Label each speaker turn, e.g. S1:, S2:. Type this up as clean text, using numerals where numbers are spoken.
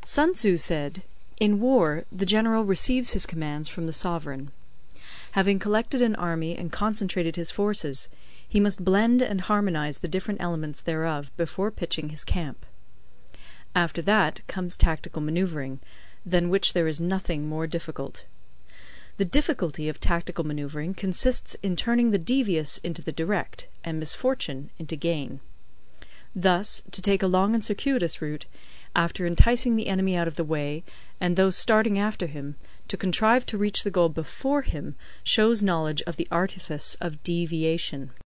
S1: Sun Tzu said, "In war the general receives his commands from the sovereign. Having collected an army and concentrated his forces, he must blend and harmonize the different elements thereof before pitching his camp. After that comes tactical manoeuvring, than which there is nothing more difficult. The difficulty of tactical manoeuvring consists in turning the devious into the direct, and misfortune into gain. Thus, to take a long and circuitous route, after enticing the enemy out of the way, and those starting after him, to contrive to reach the goal before him, shows knowledge of the artifice of deviation.